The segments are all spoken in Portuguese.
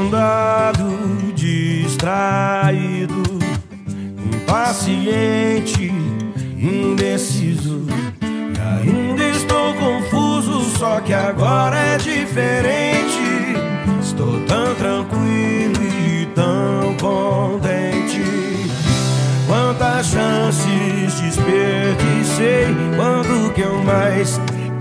andado distraído, impaciente, indeciso, e ainda estou confuso, só que agora é diferente. Estou tão tranquilo e tão contente. Quantas chances desperdicei quando o que eu mais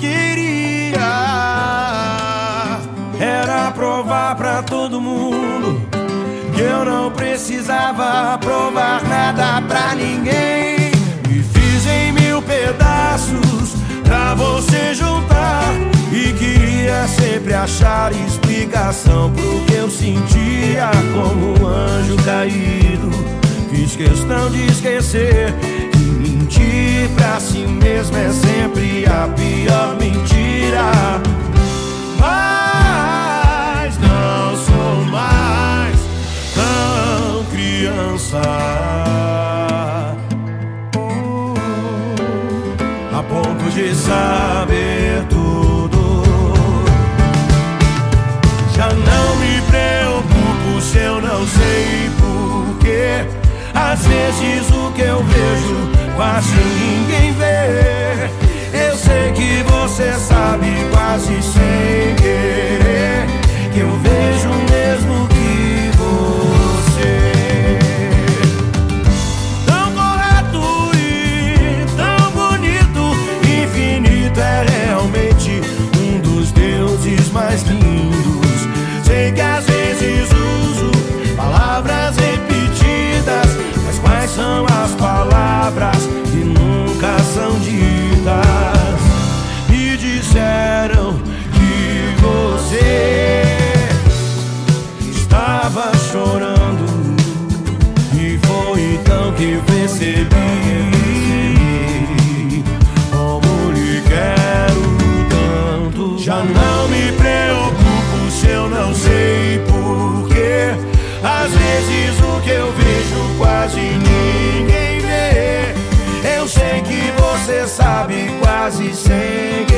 queria era provar pra todo mundo que eu não precisava provar nada pra ninguém. Me fiz em 1000 pedaços pra você juntar, e queria sempre achar explicação pro que eu sentia como um anjo caído. Fiz questão de esquecer que mentir pra si mesmo é sempre a pior mentira. Mas não sou mais tão criança, a ponto de saber tudo. Já não me preocupo se eu não sei porquê. Às vezes o que eu vejo quase ninguém vê. Eu sei que você sabe quase sem querer que eu vejo o mesmo que você. Tão correto e tão bonito, infinito é realmente um dos deuses mais lindos. Sei que às vezes uso palavras repetidas, mas quais são as palavras que nunca são ditas? Me disseram que você estava chorando, e foi então que percebi como lhe quero tanto. Já não me preocupo se eu não sei porquê. Às vezes o que eu vejo quase ninguém vê. Eu sei que você sabe quase sem